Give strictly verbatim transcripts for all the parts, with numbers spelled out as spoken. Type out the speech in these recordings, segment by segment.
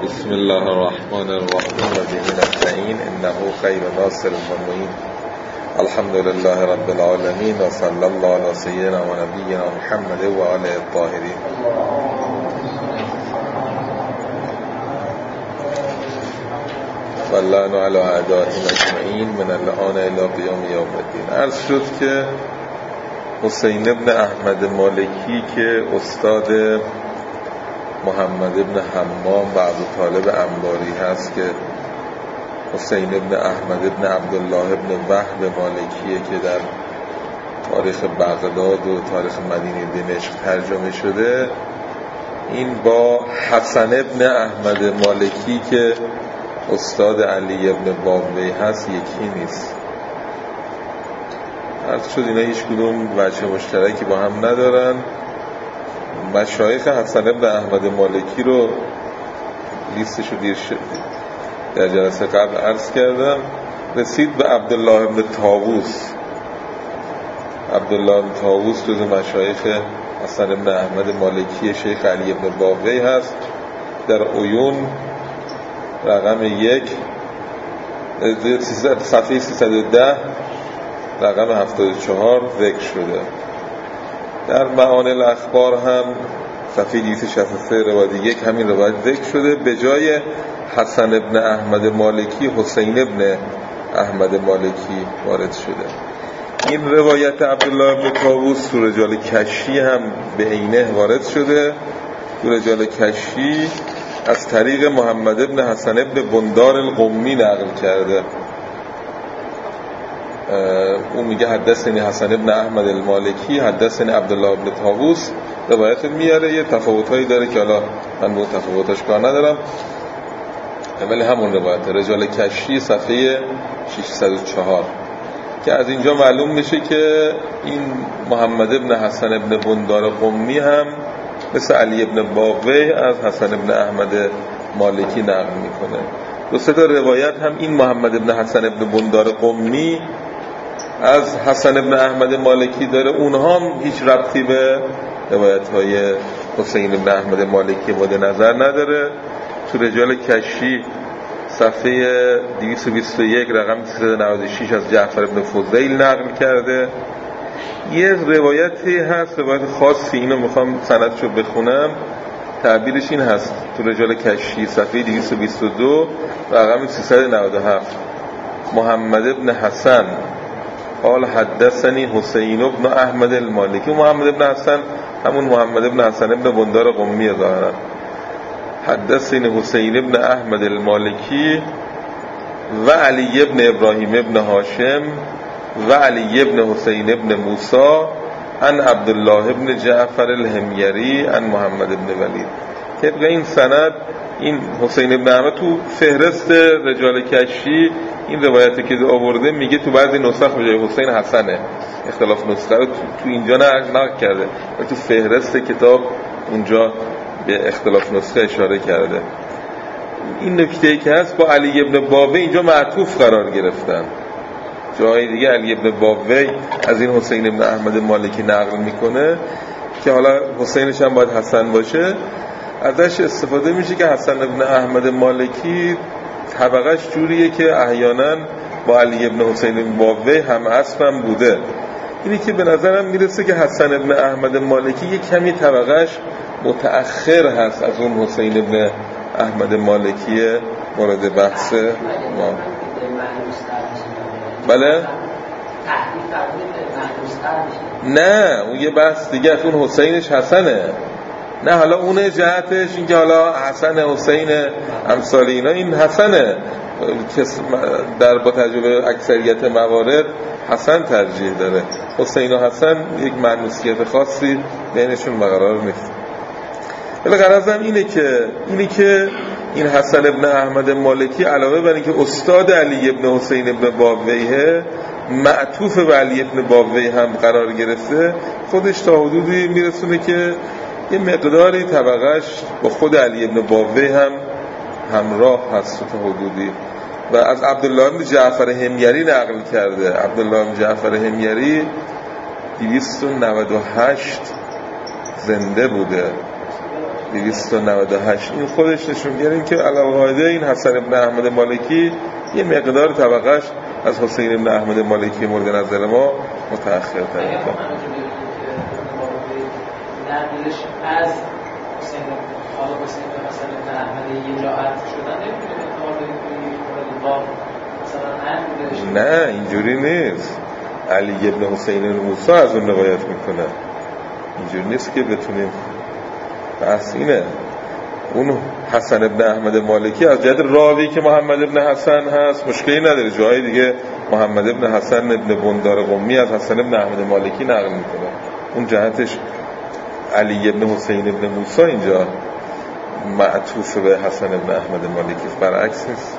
بسم الله الرحمن الرحیم و به نستعین انه خیر ناصر و معین. الحمد لله رب العالمین و صلی الله علی سیدنا و نبینا محمد و آله الطاهرین. و اللعن علی اعدائهم اجمعین من الآن الی قیام یوم الدین. عرض شد که حسین ابن احمد مالکی که استاد محمد ابن حمام و ابو طالب انباری هست، که حسین ابن احمد ابن عبدالله ابن وهب مالکیه که در تاریخ بغداد و تاریخ مدینه دمشق ترجمه شده، این با حسن ابن احمد مالکی که استاد علی ابن بابوی هست یکی نیست. عرض شد اینا هیچ کدوم وجه مشترکی با هم ندارن. مشایخ حسن ابن احمد مالکی رو لیستش رو دیر شد در جلسه قبل عرض کردم. رسید به عبدالله ابن طاووس. عبدالله ابن طاووس جز مشایخ حسن ابن احمد مالکی شیخ علی ابن بابوی هست. در عیون رقم یک صفحه سیصد و ده رقم هفتاد و چهار ذکر شده. در معانی الاخبار هم صفحه دویست و شصت و سه روایت یک همین روایت ذکر شده. به جای حسن ابن احمد مالکی حسین ابن احمد مالکی وارد شده. این روایت عبدالله ابن طاووس تو رجال کشی هم به عینه وارد شده. تو رجال کشی از طریق محمد ابن حسن ابن بندار القمی نقل کرده. اون میگه حدثنی حسن ابن احمد المالکی حدثنی عبدالله ابن طاووس. روایت میاره، یه تفاوتایی داره که حالا من با تفاوتاش کار ندارم، ولی همون روایت رجال کشی صفحه ششصد و چهار که از اینجا معلوم میشه که این محمد ابن حسن ابن بندار قمی هم مثل علی ابن بابوی از حسن ابن احمد مالکی نقل میکنه. دو سه تا روایت هم این محمد ابن حسن ابن بندار قمی از حسن ابن احمد مالکی داره. اونها هم هیچ ربطی به روایت های حسین ابن احمد مالکی مد نظر نداره. تو رجال کشی صفحه دویست و بیست و یک رقم سیصد و نود و شش از جعفر ابن فضیل نقل کرده. یه روایتی هست، روایت خاصی، اینو میخوام سندشو بخونم. تعبیرش این هست تو رجال کشی صفحه دویست و بیست و دو رقم سیصد و نود و هفت: محمد ابن حسن قال حدثنی حسین ابن احمد المالکی. محمد ابن حسن همون محمد ابن حسن ابن بندار قمی ظاهرا. حدثنی حسین ابن احمد المالکی و علی ابن ابراهیم ابن هاشم و علی ابن حسین ابن موسی عن عبدالله ابن جعفر الحمیری عن محمد ابن ولید. طبق این سند این حسین ابن احمد تو فهرست رجال کشی این روایتی که آورده میگه تو بعضی نسخ به جای حسین حسنه. اختلاف نسخه رو تو, تو اینجا نقل کرده، ولی تو فهرست کتاب اونجا به اختلاف نسخه اشاره کرده. این نکته‌ای که هست با علی ابن بابوی اینجا معطوف قرار گرفتن. جای دیگه علی ابن بابوی از این حسین ابن احمد مالکی نقل میکنه که حالا حسینش هم باید حسن باشه. ازش استفاده میشه که حسن ابن احمد مالکی طبقش جوریه که احیانا با علی ابن حسین ابن بابوی هم اسبم بوده. اینی که به نظرم میرسه که حسن ابن احمد مالکی یک کمی طبقش متأخر هست از اون حسین ابن احمد مالکی مورد بحث ما. بله؟ نه اون یه بحث دیگه است، اون حسینش حسنه. نه حالا اون جهتش این که حالا حسن حسین امثال اینا این حسنه در با تجربه اکثریت موارد حسن ترجیح داره. حسین و حسن یک معنوسیت خاصی بینشون برقرار نیست. ولی غرضم اینه که اینی که این حسن ابن احمد مالکی علاوه بر اینکه استاد علی ابن حسین ابن بابویه معطوف به علی ابن بابوی هم قرار گرفته، خودش تا حدودی میرسونه که یه مقداری طبقش با خود علی ابن بابوی هم همراه هست تا حدودی. و از عبدالله بن جعفر حمیری نقل کرده. عبدالله بن جعفر حمیری دویست و نود و هشت زنده بوده. دویست و نود و هشت. این خودش نشون میده که علاوه این حسن ابن احمد مالکی یه مقدار طبقهش از حسین ابن احمد مالکی مورد نظر ما متأخرتره. نقلش از حسین حالا حسین ابن حسن ابن احمد یه جاعت شدن نمیتونه اعتبار بدیم که نه اینجوری نیست. علی ابن حسین موسی از اون روایت میکنه، اینجوری نیست که بتونیم. بحث اینه اون حسن ابن احمد مالکی از جهت راوی که محمد ابن حسن هست مشکلی نداره، جای دیگه محمد ابن حسن ابن بندار قمی از حسن ابن احمد مالکی نقل میکنه، اون جهتش علی ابن حسین ابن موسی اینجا معطوف به حسن ابن احمد مالکی، برعکس نیست.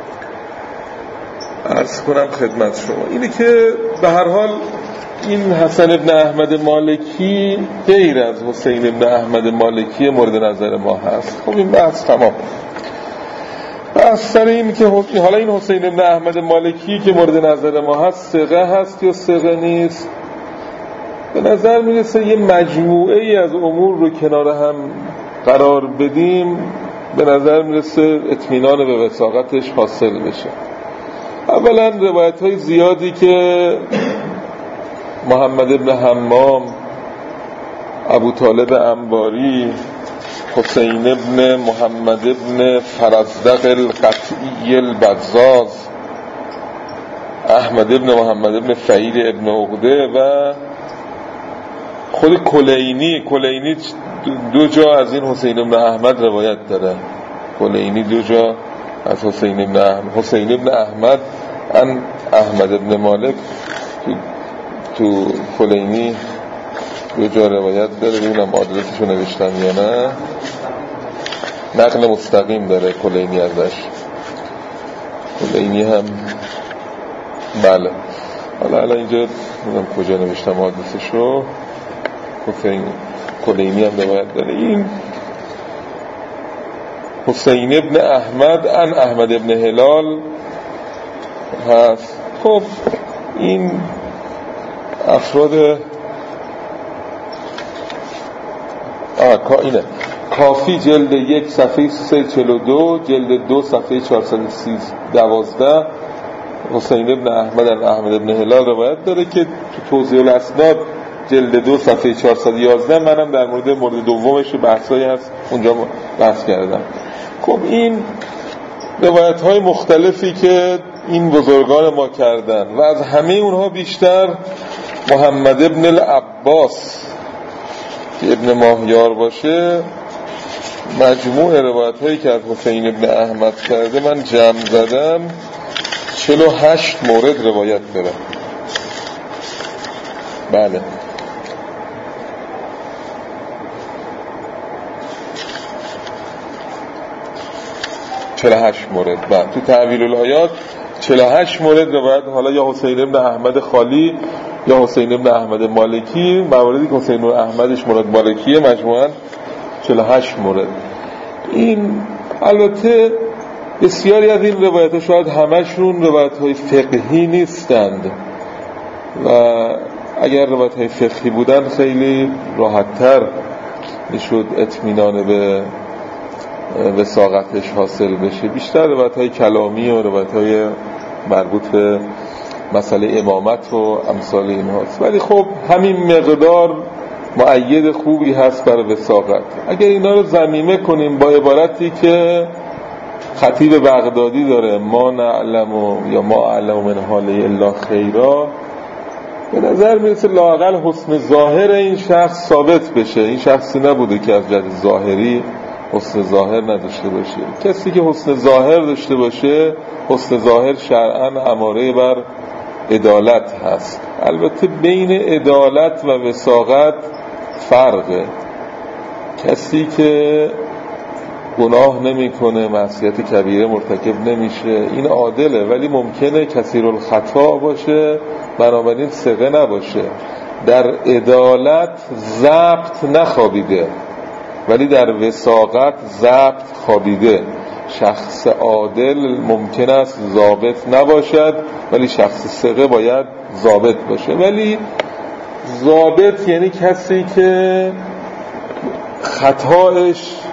عرض کنم خدمت شما اینه که به هر حال این حسن ابن احمد مالکی غیر از حسین ابن احمد مالکی مورد نظر ما هست. خب این بحث تمام. بحث سر این که حالا این حسین ابن احمد مالکی که مورد نظر ما هست ثقه هست یا ثقه نیست، به نظر میرسه یه مجموعه ای از امور رو کنار هم قرار بدیم به نظر میرسه اطمینان به وثاقتش حاصل بشه. اولا روایت های زیادی که محمد ابن حمام، ابو طالب انباری، حسین ابن محمد ابن فرزدق القطعی البزاز، احمد ابن محمد ابن فعید ابن عقده و خود کلینی کلینی دو جا از این حسین ابن احمد روایت داره. کلینی دو جا از حسین ابن احمد حسین ابن احمد ان احمد ابن مالک تو, تو کلینی دو جا روایت داره. ببینم آدرسشو نوشتم یا نه. نقل مستقیم داره کلینی ازش. کلینی هم بله. حالا الان اینجا نمیدونم کجا نوشتم آدرسشو. کلینی هم روایت داره. این حسین ابن احمد ان احمد ابن هلال هست. خب این افراد آه اینه کافی جلد یک صفحه سه چل و دو، جلد دو صفحه چهارصد و دوازده حسین ابن احمد ان احمد ابن هلال روایت داره که تو توضیح الاسناد جلد دو صفحه چهارصد و یازده منم در مورد مورد دومش بحثایی هست اونجا بحث کردم. خب این روایت های مختلفی که این بزرگان ما کردن و از همه اونها بیشتر محمد ابن العباس که ابن ماهیار باشه مجموع روایت هایی که از حسین ابن احمد کرده من جمع زدم چهل و هشت مورد روایت داره. بله چهل و هشت مورد. بعد تو تعویل الآیات چهل و هشت مورد روایت حالا یا حسین ابن احمد خالی یا حسین ابن احمد مالکی، مواردی که حسین ابن احمدش مراد مالکیه مجموعاً چهل و هشت مورد. این البته بسیاری از این روایت‌ها شاید همشون روایت‌های فقهی نیستند و اگر روایت‌های فقهی بودن خیلی راحت‌تر میشد اطمینان به وثاقتش حاصل بشه. بیشتر روایت‌های کلامی و روایت‌های مربوط به مسئله امامت و امثال اینهاست، ولی خب همین مقدار مؤید خوبی هست برای وثاقت. اگر اینا رو ضمیمه کنیم با عبارتی که خطیب بغدادی داره ما نعلم و یا ما اعلم من حاله الا خیرا، به نظر میرسه لااقل حسن ظاهر این شخص ثابت بشه. این شخصی نبوده که از جهت ظاهری حسن ظاهر نداشته باشه. کسی که حسن ظاهر داشته باشه، حسن ظاهر شرعاً اماره بر عدالت هست. البته بین عدالت و وثاقت فرقه. کسی که گناه نمیکنه، معصیت کبیره مرتکب نمیشه، این عادله، ولی ممکنه کثیر الخطا باشه، بنابراین ثقه نباشه. در عدالت ضبط نخوابیده ولی در وثاقت ضبط خوابیده. شخص عادل ممکن است ضابط نباشد ولی شخص ثقه باید ضابط باشه. ولی ضابط یعنی کسی که خطایش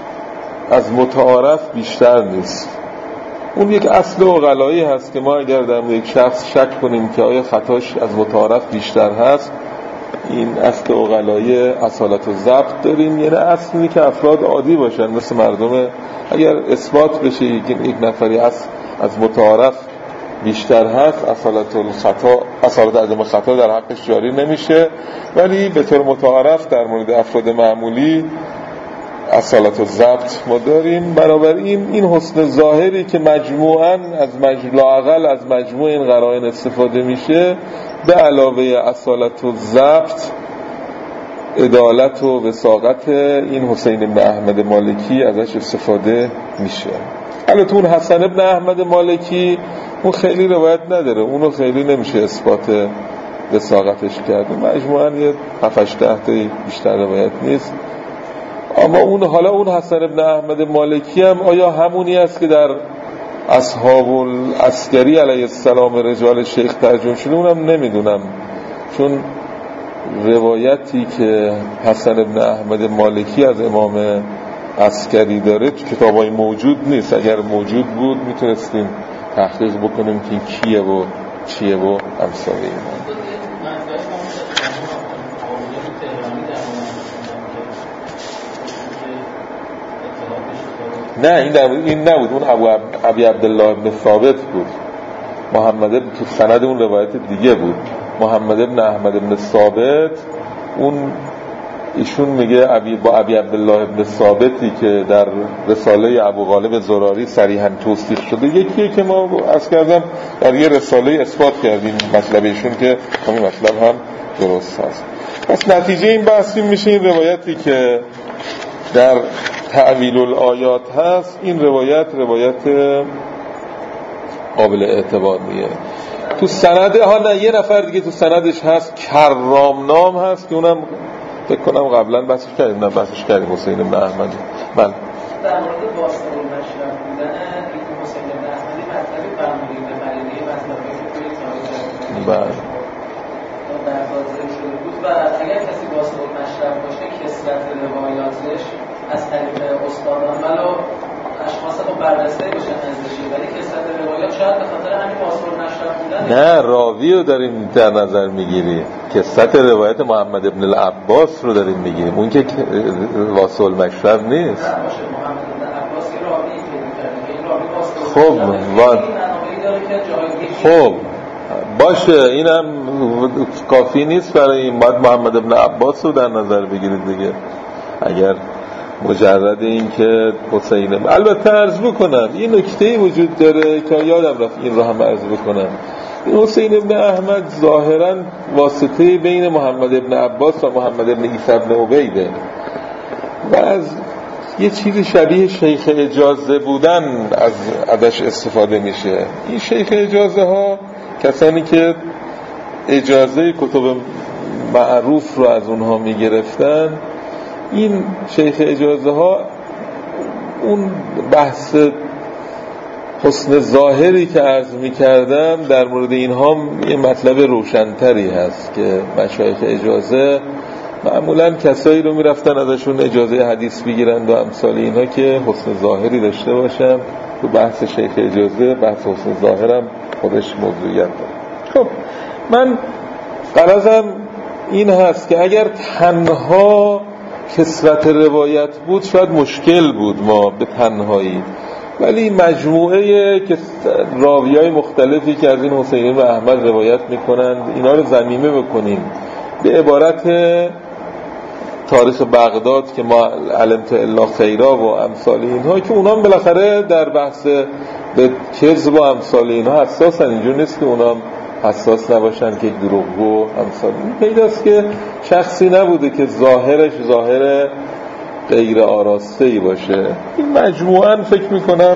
از متعارف بیشتر نیست. اون یک اصل عقلایی هست که ما اگر در یک شخص شک کنیم که آیا خطاش از متعارف بیشتر هست، این اصل عقلایی اصالت و ضبط داریم. یعنی اصلی که افراد عادی باشن مثل مردم، اگر اثبات بشه یک نفری از از متعارف بیشتر هست، اصالت الخطا اصالت عدم خطا در حقش جاری نمیشه. ولی به طور متعارف در مورد افراد معمولی اصالت و ضبط ما داریم. بنابراین این حسن ظاهری که مجموعاً از مجموع اقل از مجموع این قرائن استفاده میشه، به علاوه اصالت و ضبط، عدالت و وثاقت این حسین بن احمد مالکی ازش استفاده میشه. البته اون حسن بن احمد مالکی اون خیلی روایت نداره، اونو خیلی نمیشه اثبات وثاقتش کرد. مجموعاً یه هفت هشت تا بیشتر روایت نیست. اما اون حالا اون حسن بن احمد مالکی هم آیا همونی است که در اصحاب العسکری علیه السلام رجال شیخ ترجمه شده؟ اونم نمیدونم، چون روایتی که حسن بن احمد مالکی از امام عسکری داره تو کتابای موجود نیست. اگر موجود بود میتونستیم تحقیق بکنیم که این کیه و چیه و امثال این. نه این این نبود، اون ابو ابی عبدالله بن ثابت بود. محمد بن تو سند اون روایت دیگه بود. محمد بن احمد بن ثابت، اون ایشون میگه ابی با ابی عبدالله بن ثابتی که در رساله ابو غالب زراری صریحاً توصیف شده، یکیه که ما از کردم در یه رساله اثبات کردیم مطلب ایشون که همین مطلب هم درست هست. پس نتیجه این بحث این میشه این روایتی که در تعویل الآیات هست، این روایت روایت قابل اعتبار نیه. تو سنده ها نه یه نفر دیگه تو سندش هست، کرام نام هست، که اونم فکر کنم قبلا بحثش کردیم. نه بحثش کردیم حسین بن احمد. بله در مورد واسطه المشرف بودن این حسین بن احمدی مطلبی فرمودید به معنی مطلبی که توی تاریخ بله در حاضر شده بود و اگر کسی واسطه المشرف باشه کثرت روایاتش از طریق استادان ولو اشخاص با بررسی باشن نزدشی، ولی کثرت روایات شاید به خاطر همین واسطه المشرف بودن. نه راوی رو داریم در نظر میگیری، کثرت روایت محمد ابن العباس رو داریم میگیریم، اون که واسطه المشرف نیست. نه باشه، محمد ابن العباس یه راوی پیدا کرده که این راوی واسطه خب وان خب باشه، اینم کافی نیست برای این. باید محمد ابن عباس رو در نظر بگیرید دیگه. اگر مجرد این که حسین، البته عرض بکنم این نکته‌ای وجود داره که یادم رفت این رو هم عرض بکنم، این حسین ابن احمد ظاهراً واسطه بین محمد ابن عباس و محمد ابن عیسی ابن عبیده و از یه چیزی شبیه شیخ اجازه بودن از ازش استفاده میشه. این شیخ اجازه ها کسانی که اجازه کتب معروف رو از اونها میگرفتن، این شیخ اجازه ها اون بحث حسن ظاهری که عرض میکردم در مورد اینها یه مطلب روشنتری هست که مشایخ اجازه معمولا کسایی رو میرفتن ازشون اجازه حدیث بگیرند و امثال اینها که حسن ظاهری داشته باشن. تو بحث شیخ اجازه بحث حسن ظاهرم خودش موضوعیت داره. خب من غرضم این هست که اگر تنها کثرت روایت بود شاید مشکل بود ما به تنهایی، ولی مجموعه که راویای مختلفی که از این حسین و احمد روایت میکنند اینا رو ضمیمه بکنیم به عبارت تاریخ بغداد که ما علمت الا خیرا و امثال اینها، که اونا بالاخره در بحث به کذب و امثال اینها حساسن، اینجور نیست که اونا حساس نباشن که دروغ و امثال این. پیداست که شخصی نبوده که ظاهرش ظاهر غیر آراسته‌ای باشه. این مجموعاً فکر میکنم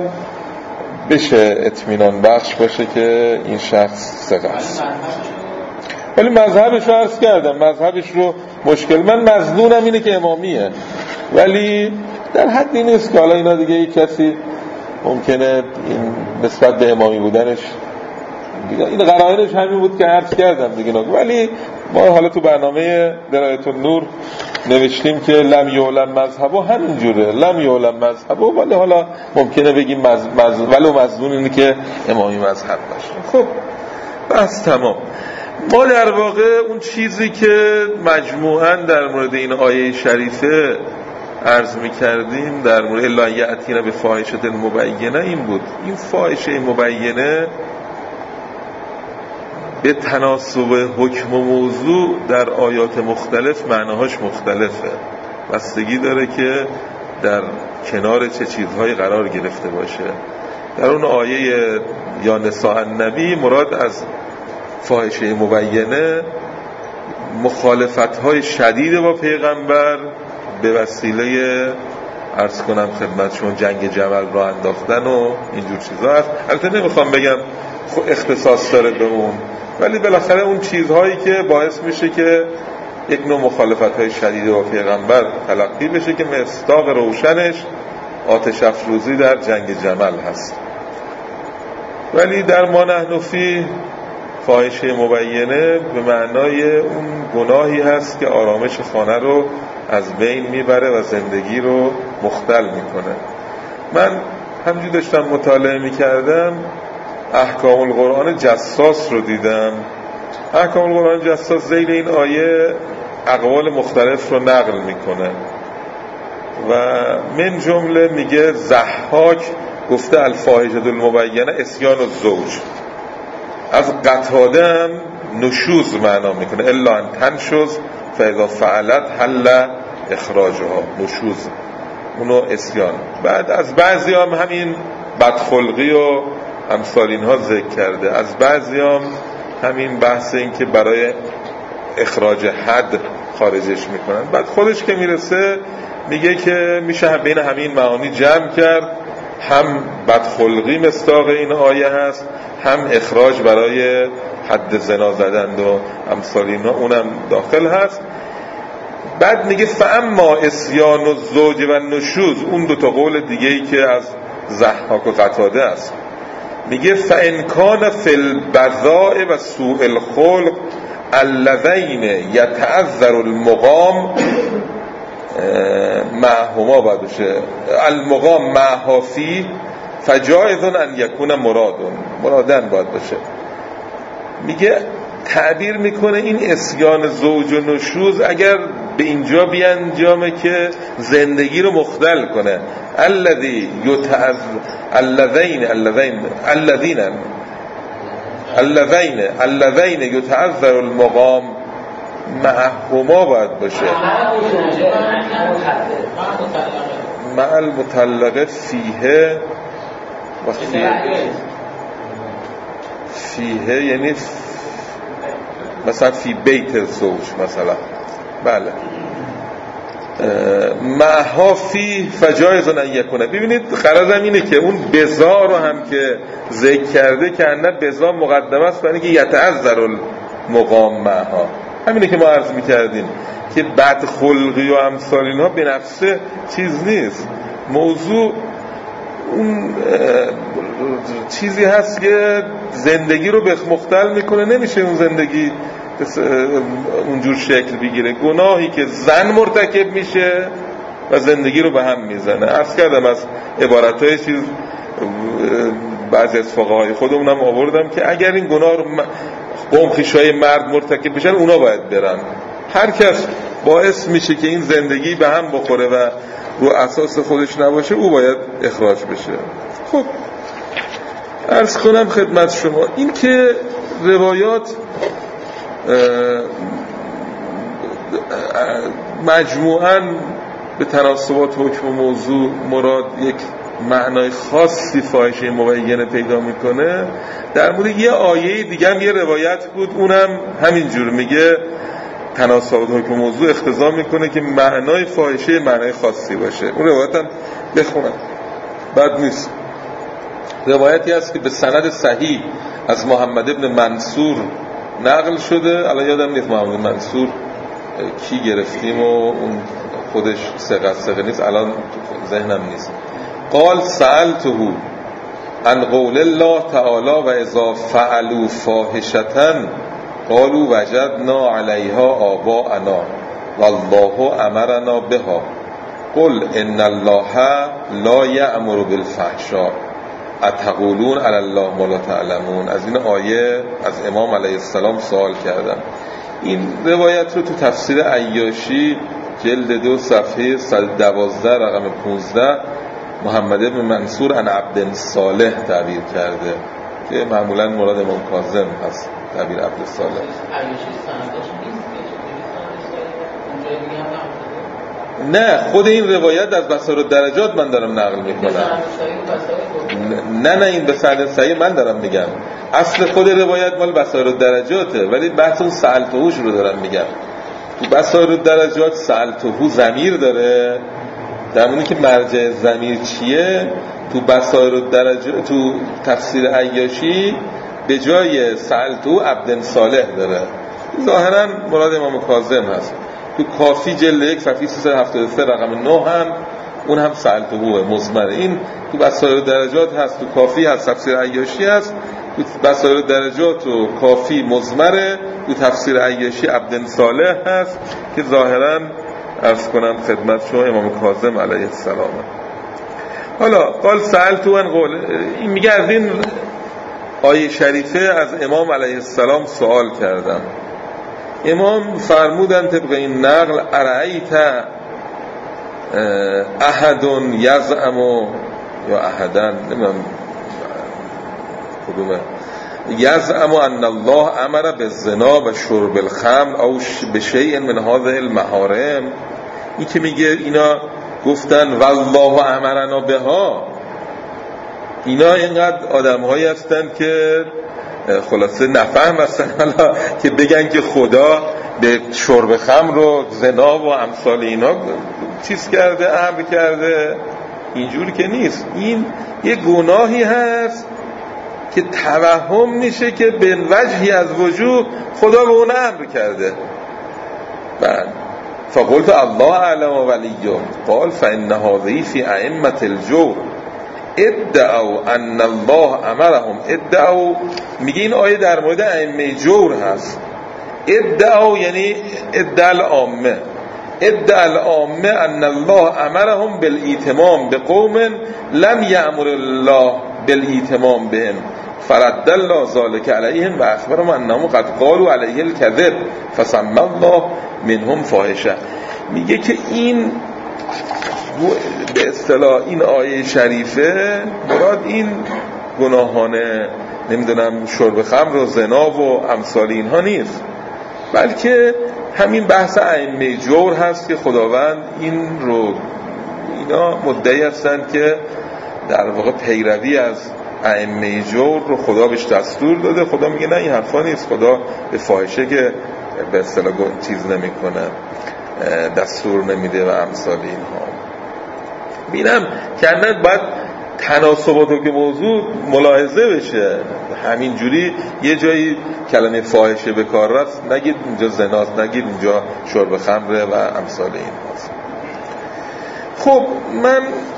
بشه اطمینان بخش باشه که این شخص ثقه است. ولی مذهبش رو عرض کردم، مذهبش رو مشکل من مظنونم اینه که امامیه، ولی در حدی نیست که حالا اینا دیگه یک کسی ممکنه این نسبت به امامی بودنش دیگه این قرائنش همین بود که عرض کردم دیگه. ولی ما حالا تو برنامه درایت النور نوشتیم که لم یعلم مذهبو همینجوره، لم یعلم مذهبو، ولی حالا ممکنه بگیم مز... مز... ولو مظنون اینه که امامی مذهب باشه. خب بس تمام. ما در واقع اون چیزی که مجموعاً در مورد این آیه شریفه عرض می‌کردیم در مورد الا یأتینا بفاحشة مبینه این بود. این فاحشه مبینه به تناسب حکم و موضوع در آیات مختلف معناهاش مختلفه، بستگی داره که در کنار چه چیزهایی قرار گرفته باشه. در اون آیه یا نساء النبی مراد از فاحشه مبینه مخالفت‌های شدید با پیغمبر به وسیله عرض کنم خدمتشون جنگ جمل را انداختن و اینجور چیزها هست. البته نمیخوام بگم اختصاص داره به اون، ولی بالاخره اون چیزهایی که باعث میشه که یک نوع مخالفت‌های شدید با پیغمبر تلقی بشه که مصداق روشنش آتش افروزی در جنگ جمل هست. ولی در ما نحن فی فاحشه مبینه به معنای اون گناهی هست که آرامش خانه رو از بین میبره و زندگی رو مختل میکنه. من همجور داشتم مطالعه میکردم احکام القرآن جساس رو دیدم. احکام القرآن جساس ذیل این آیه اقوال مختلف رو نقل میکنه و من جمله میگه ضحاک گفته الفاحشه المبینه اسیان الزوج. از قتاده هم نشوز معنا میکنه الا ان تنشز فاذا فعلت حل اخراجها، نشوز اونو اسیان. بعد از بعضی هم همین بدخلقی و امثال اینها ذکر کرده، از بعضی هم همین بحث این که برای اخراج حد خارجش میکنن. بعد خودش که میرسه میگه که میشه بین همین معانی جمع کرد، هم بدخلقی مصداق این آیه هست، هم اخراج برای حد زنا زدن و امثال اینها اونم داخل هست. بعد میگه فاما اسیان الزوج و نشوز، اون دو تا قول دیگه ای که از ضحاک و قتاده است، میگه فان کان فی البذاء و سوء الخلق اللذین یتعذر المقام معهما باید بشه المقام معها فی فجائز ان یکون مرادون مرادن باید باشه. میگه تعبیر میکنه این اسیان زوج و نشوز اگر به اینجا بیانجامه که زندگی رو مختل کنه، الذی یتعذ الذین الذین الذین الذین الذین یتعذر المقام معهما باید باشه مع المطلقه فیه و فیه فیه یعنی مثلا فی بیت الزوج مثلا، بله معها فی فجایز ان یکونه. ببینید غرضم اینه که اون بزا رو هم که ذکر کرده که انه بزا مقدمه است برای اینکه یتعذر المقام معها. همینه که ما عرض میکردیم که بدخلقی و امثال اینها به نفسه چیز نیست، موضوع اون چیزی هست که زندگی رو به مختل میکنه، نمیشه اون زندگی اونجور شکل بگیره. گناهی که زن مرتکب میشه و زندگی رو به هم میزنه. عرض کردم از عبارتهای چیز بعضی از فقهای خودمونم آوردم که اگر این گناه رو قوم خویشای مرد مرتکب بشن اونا باید برن. هر کس باعث میشه که این زندگی به هم بخوره و رو اساس خودش نباشه او باید اخراج بشه. خب عرض کنم خدمت شما این که روایات مجموعاً به تناسبات حکم و موضوع مراد یک معنای خاصی فاحشه مبینه پیدا میکنه. در مورد یه آیه دیگه هم یه روایت بود، اونم همینجور میگه تناسبات حکم و موضوع اقتضا میکنه که معنای فاحشه معنای خاصی باشه. اون روایت هم بخونم بد نیست. روایتی هست که به سند صحیح از محمد ابن منصور نقل شده، الان یادم نیست محمد منصور کی گرفتیم و اون خودش ثقه ثقه نیست، الان ذهنم نیست. قال سألته عن قول الله تعالی و اذا فعلوا فاحشة قالوا وجدنا علیها آباءنا والله امرنا بها قل ان الله لا یأمر بالفحشاء اتقولون علی الله ما لا تعلمون. از این آیه از امام علیه السلام سوال کردم. این روایت رو تو تفسیر عیاشی جلد دو صفحه صد و دوازده رقم پانزده محمد بن منصور عن عبد صالح تعبیر کرده که معمولا مراد امام کاظم هست تعبیر عبد صالح. عیاشی سنداش نیست نه، خود این روایت از بصائر الدرجات من دارم نقل میکنم. نه نه این به سند صحیح من دارم میگم. اصل خود روایت مال بصائر الدرجاته، ولی بحث اون سألتهوش رو دارم میگم. تو بصائر الدرجات سألتهو ضمیر داره، در مورد که مرجع ضمیر چیه تو بصائر الدرجات تو تفسیر عیاشی به جای سألتهو عبد صالح داره، ظاهرا مراد امام کاظم هست. تو کافی جلد یک صفحه سیصد و هفتاد و سه رقم نه هم اون هم سألتهوه مضمر. این تو بصائر الدرجات هست، تو کافی هست، تفسیر عیاشی هست. تو بصائر الدرجات و کافی مضمره، تو تفسیر عیاشی عبد صالح هست که ظاهرا عرض کنم خدمت شما امام کاظم علیه السلام. حالا قال سألتو ان قول، این میگه از این آیه شریفه از امام علیه السلام سوال کردم. امام فرمودن طبق این نقل ارأیت احد یزعم یا احدن نمیم کدومه یزعم ان الله امر بالزنا و شرب الخمر او بشیء من هذه المحارم. این که میگه اینا گفتن والله امرنا بها، اینا اینقدر آدم هایی هستن که خلاصه نفهم هستن حالا که بگن که خدا به شرب خمر و زنا و امثال اینا چیز کرده، امر کرده. اینجور که نیست. این یه گناهی هست که توهم میشه که به وجهی از وجوه خدا به اون امر کرده. بعد فقلت الله اعلم ولیه قال فان هذه فی ائمه الجور ادعوا ان الله امرهم. ادعوا میگه این آیه در مورد ائمه جور هست. ادعوا یعنی ادعا العامه، ادعا العامه ان الله امرهم بالایتمام بقوم لم یأمر الله بالایتمام بهم فرد الله ذلك علیهم و اخبرهم انهم قد قالوا علیه الکذب فسمى الله منهم فاحشه. میگه که این به اصطلاح این آیه شریفه مراد این گناهانه نمیدونم شرب خمر و زنا و امثال اینها نیست، بلکه همین بحث ائمه جور هست که خداوند این رو اینا مدعی هستند که در واقع پیروی از ائمه جور رو خدا بهش دستور داده. خدا میگه نه این حرفا نیست، خدا به فاحشه که به اصطلاح چیز نمیکنه، دستور نمیده و امثال اینها. بینم کندن باید تناسباتو که موضوع ملاحظه بشه. همینجوری یه جایی کلمه فاحشه به کار رفت نگید اینجا زناست، نگید اینجا شرب خمره و امثال این هست. خب من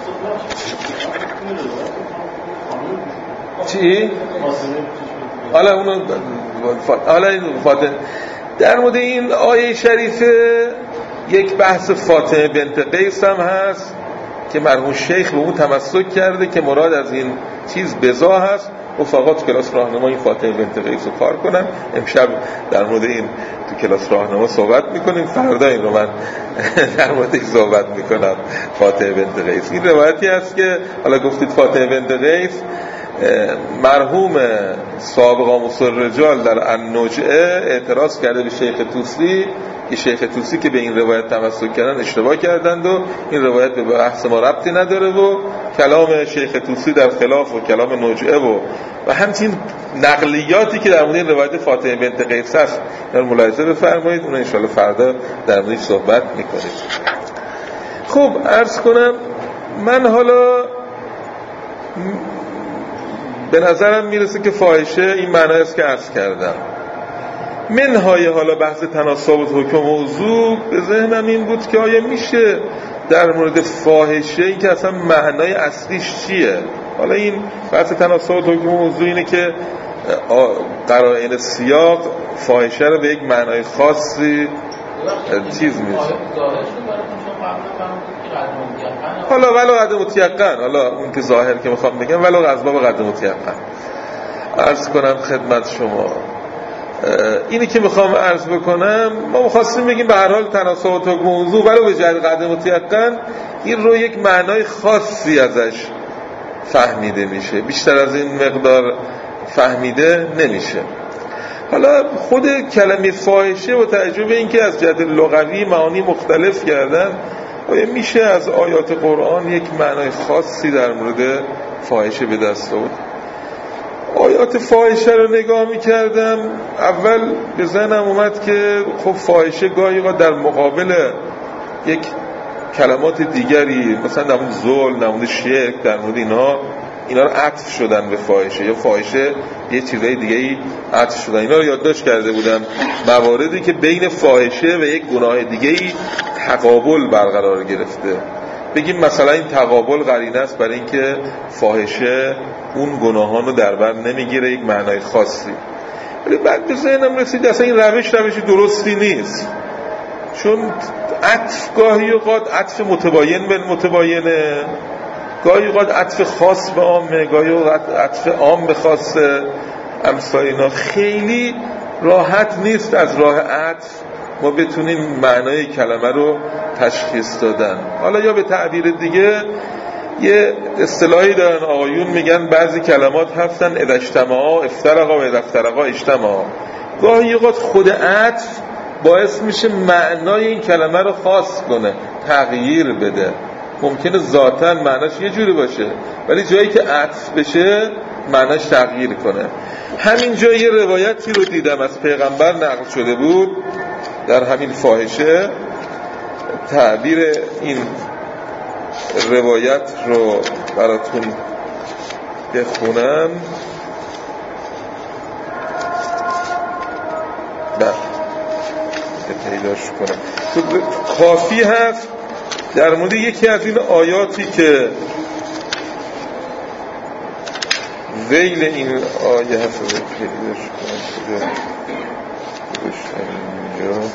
چی؟ حالا اونو حالا این فاطمه در مورد این آیه شریفه یک بحث فاطمه بنت قیس هم هست که مرحوم شیخ به اون تمسک کرده که مراد از این چیز بزا هست. رفقا تو کلاس راهنما این فاطمه بنت قیس رو کار کنن. امشب در مورد این تو کلاس راهنما صحبت میکنیم، فردا این رو من در موردش صحبت میکنم. فاطمه بنت قیس این روایتی هست که حالا گفتید فاطمه بنت قیس، مرحوم صاحب قاموس الرجال در النجعه اعتراض کرده به شیخ طوسی که شیخ طوسی که به این روایت تمسک کردن اشتباه کردند و این روایت به بحث ما ربطی نداره و کلام شیخ طوسی در خلاف و کلام نجعه و و همچین نقلیاتی که در مورد این روایت فاطمه بنت قیس هست در ملاحظه بفرمایید. اون انشالله فردا در موردش صحبت میکنید. خب عرض کنم من حالا به نظرم میرسه که فاحشه این معنی است که عرض کردم. منهای حالا بحث تناسبات حکم موضوع به ذهنم این بود که آیا میشه در مورد فاحشه این که اصلا معنای اصلیش چیه؟ حالا این بحث تناسبات حکم موضوع اینه که قرائن سیاق فاحشه رو به یک معنای خاصی چیز نیست. حالا ولو قد متیقن، حالا اون که ظاهر که میخوام بگم ولو از باب قد متیقن عرض کنم خدمت شما. اینی که میخوام عرض بکنم، ما میخواستیم بگیم به هر حال تناسبات و موضوع ولو به جهت قد متیقن این رو یک معنای خاصی ازش فهمیده میشه، بیشتر از این مقدار فهمیده نمیشه. حالا خود کلمه فاحشه با توجه به اینکه از جهت لغوی معانی مختلف کردن، آیا میشه از آیات قرآن یک معنای خاصی در مورد فاحشه به دست آورد؟ آیات فاحشه رو نگاه میکردم، اول به ذهنم اومد که خب فاحشه گاهی در مقابل یک کلمات دیگری مثلا در مورد ظلم، در مورد شرک، در مورد اینها اینا رو عطف شدن به فاحشه، یا فاحشه یه چیزای دیگه‌ای عطف شدن. اینا رو یادداشت کرده بودم، مواردی که بین فاحشه و یک گناه دیگه‌ای تقابل برقرار گرفته. بگیم مثلا این تقابل قرینه است برای اینکه فاحشه اون گناهان رو در بر نمیگیره، یک معنای خاصی. ولی بعد به ذهنم رسید اصلا این روش روش درستی نیست، چون عطف گاهی اوقات عطف متباین به متباینه، گاهی اوقات عطف خاص به عامه، گاهی اوقات عطف عام به خاصه. امثال اینا خیلی راحت نیست از راه عطف ما بتونیم معنای کلمه رو تشخیص دادن. حالا یا به تعبیر دیگه یه اصطلاحی دارن آقایون میگن بعضی کلمات هستن اذا اجتمعا افترقا و اذا افترقا اجتمعا. گاهی اوقات خود عطف باعث میشه معنای این کلمه رو خاص کنه، تغییر بده. ممکنه ذاتاً معناش یه جوری باشه ولی جایی که عطف بشه معناش تغییر کنه. همین جایی یه روایتی رو دیدم از پیغمبر نقل شده بود در همین فاحشه. تعبیر این روایت رو براتون بخونم. نه پیداش کنم تو کافی هست در مورد یکی از این آیاتی که ذیل این آیه هست رو پیداش کنم کجا گوشتم اینجا.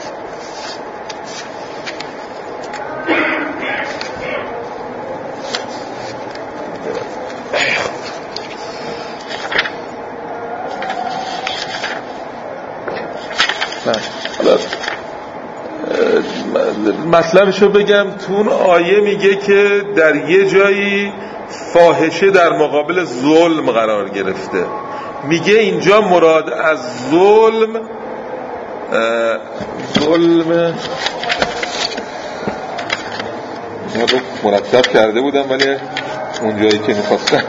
مطلبشو بگم. تو اون آیه میگه که در یه جایی فاحشه در مقابل ظلم قرار گرفته. میگه اینجا مراد از ظلم ظلم اینو رو مرتب کرده بودم ولی اون جایی که میخواستم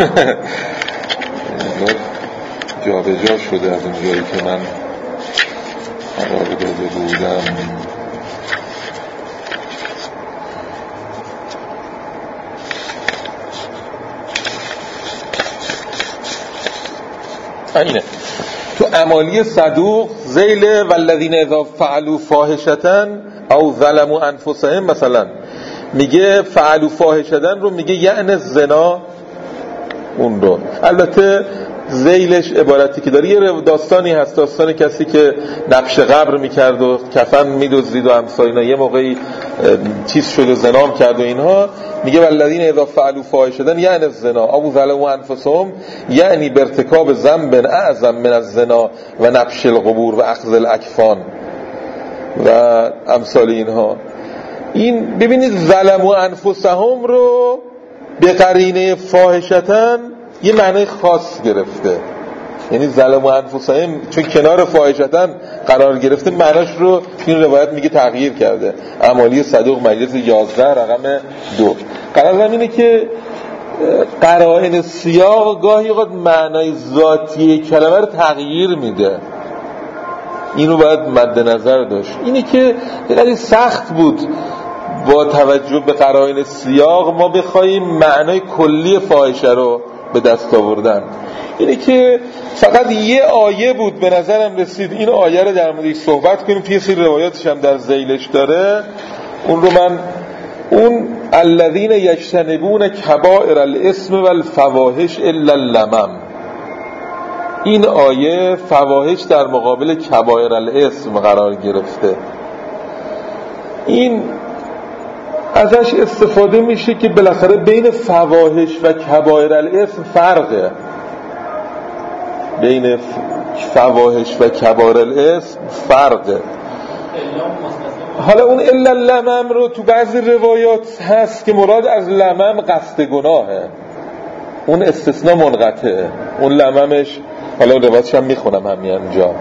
جا به جا شده از اون جایی که من قرار داده بودم. اینه تو اعمالی صدوق ذیل والذین اذا فعلوا فاحشة او ظلموا انفسهم مثلا میگه فعلوا فاحشة رو میگه یعنی زنا. اون رو البته ذیلش عبارتی که داره یه داستانی هست، داستان کسی که نقش قبر میکرد و کفن میدزدید و امثال اینا، یه موقعی چیز شد و زنام کرد و اینها. میگه والذین اذا فعلوا فاحشة یعنی الزنا او ظلموا انفسهم یعنی برتکاب ذنب اعظم من الزنا و نبش القبور و اخذ الاکفان و امثال اینها. این ببینید ظلموا انفسهم رو به قرینه فاحشة یه معنی خاص گرفته، یعنی ظلموا انفسهم چون کنار فاحشة قرار گرفته معناش رو این روایت میگه تغییر کرده. اعمالی صدوق مجلس یازده رقم دو. قرارم اینه که قرائن سیاق گاهی اوقات معنای ذاتی کلمه رو تغییر میده، اینو باید مد نظر داشت. اینی که خیلی سخت بود با توجه به قرائن سیاق ما بخوایم معنای کلی فاحشه رو به دست آوردن. اینه که فقط یه آیه بود به نظرم رسید این آیه رو در موردش صحبت کنیم، توی سری روایاتش هم در ذیلش داره. اون رو من اون الذین یجتنبون کبائر الاسم والفواحش الا اللمم، این آیه فواحش در مقابل کبائر الاسم قرار گرفته. این ازش استفاده میشه که بالاخره بین فواحش و کبائر الاثم فرقه، بین فواحش و کبائر الاثم فرقه. حالا اون الا لمم رو تو بعضی روایات هست که مراد از لمم قصد گناهه، اون استثناء منقطعه، اون لممش حالا روایتش هم میخونم همینجا.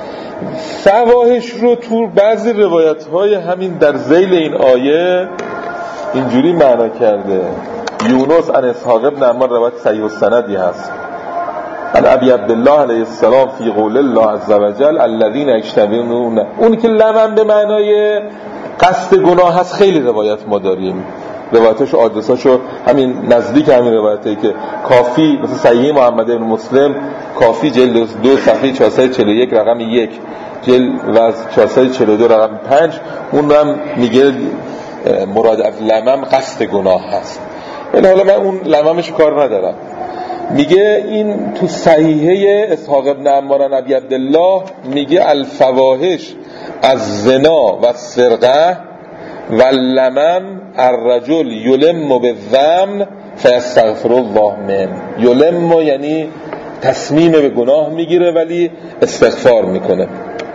فواحش رو تو بعضی روایت های همین در ذیل این آیه اینجوری معنا کرده. یونس عن اسحاق ابن عمار روایت صحیح السندی هست عن ابی عبدالله علیه السلام فی قول الله عز وجل الذین یجتنبون. اون که لمم به معنای قصد گناه هست خیلی روایت ما داریم، روایتش و آدرساشو همین نزدیک همین روایتی که کافی مثل صحیح محمد بن مسلم کافی جلد دو صفحه چهارصد و چهل و یک رقم یک، جلد و چهارصد و چهل و دو رقم پنج، اون هم میگه مراد از لمم قصد گناه هست. ولی حالا من اون لممش کار ندارم. میگه این تو صحیحه اسحاق ابن عمار ابی عبدالله میگه الفواحش از زنا و سرقه و لمم الرجل یلم بالذنب فیستغفر الله من. یلم یعنی تصمیم به گناه میگیره ولی استغفار میکنه.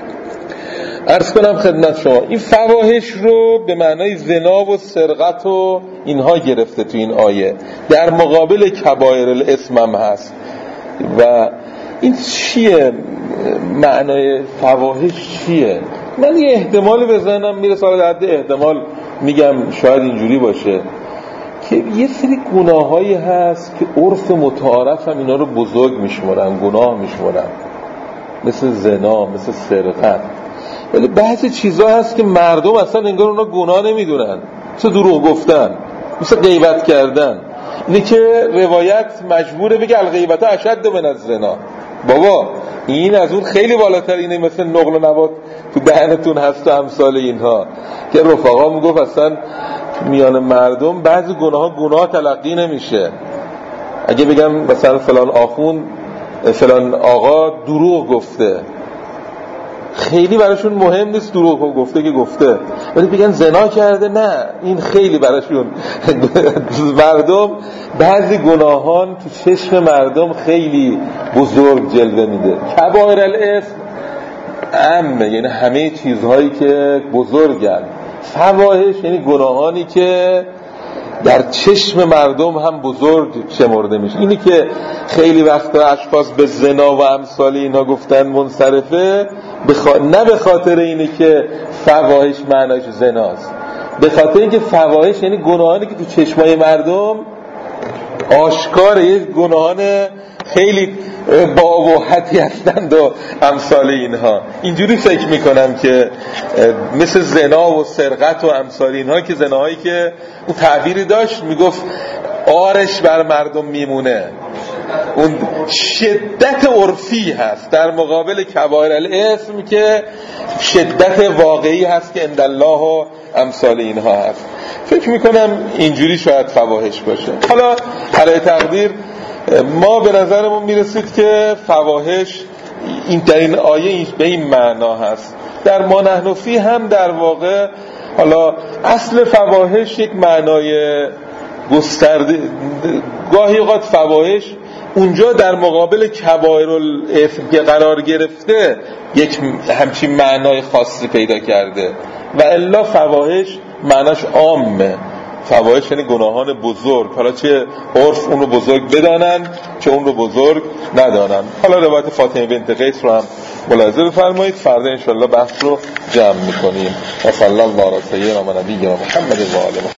عرض کنم خدمت شما این فواحش رو به معنای زنا و سرقت و اینها گرفته تو این آیه، در مقابل کبائر الاثم هم هست. و این چیه معنای فواحش چیه؟ من یه احتمالی به ذهنم میرسه، در حد احتمال میگم شاید اینجوری باشه که یه سری گناهایی هست که عرف متعارف هم اینا رو بزرگ میشمارن، گناه میشمارن، مثل زنا، مثل سرقت. ولی بعضی چیزا هست که مردم اصلا انگار اونا گناه نمیدونن، مثل دروغ گفتن، مثل غیبت کردن. اینه که روایت مجبوره بگه الغیبت اشد من الزنا. بابا این از اون خیلی بالاتر اینه، مثل نقل و نبات تو دهنتون هست و امثال اینها که رفقا میگفت اصلا میان مردم بعضی گناه ها گناه تلقی نمیشه. اگه بگم مثلا فلان آخون فلان آقا دروغ گفته، خیلی براشون مهم نیست دروغ گفته که گفته، ولی بگن زنا کرده، نه این خیلی براشون مردم بعضی گناهان تو چشم مردم خیلی بزرگ جلوه میده. کبائر الاثم عامه یعنی همه چیزهایی که بزرگن. فواحش یعنی گناهانی که در چشم مردم هم بزرگ شمرده میشه. اینی که خیلی وقتا اشخاص به زنا و امثال اینا گفتن منصرفه، بخ... نه به خاطر اینی که فواحش معناش زناست، به خاطر اینکه فواحش یعنی گناهانی که تو چشمای مردم آشکاره، یه گناهان خیلی با اباحتی هستند و امثال اینها. اینجوری فکر میکنم که مثل زنا و سرقت و امثال اینها که زناهایی که اون تعبیری داشت میگفت آرش بر مردم میمونه، اون شدت عرفی هست در مقابل کبائر الاثم که شدت واقعی هست که عند الله و امثال اینها هست. فکر میکنم اینجوری شاید فواحش باشه. حالا علی تقدیر ما به نظرمون میرسید که فواحش این در این آیه به این معنا هست. در ما نحن فی هم در واقع حالا اصل فواحش یک معنای گسترده، گاهی اوقات فواحش اونجا در مقابل کبائر الاثم که قرار گرفته یک همچین معنای خاصی پیدا کرده و الا فواحش معناش عامه. فواحش یعنی گناهان بزرگ، حالا چه عرف اون رو بزرگ بدانن چه اون رو بزرگ ندانن. حالا روایت فاطمه بنت قیس رو هم ملاحظه بفرمایید. فردا انشالله بحث رو جمع میکنیم. و صلی الله علی سیدنا و نبینا محمد و آله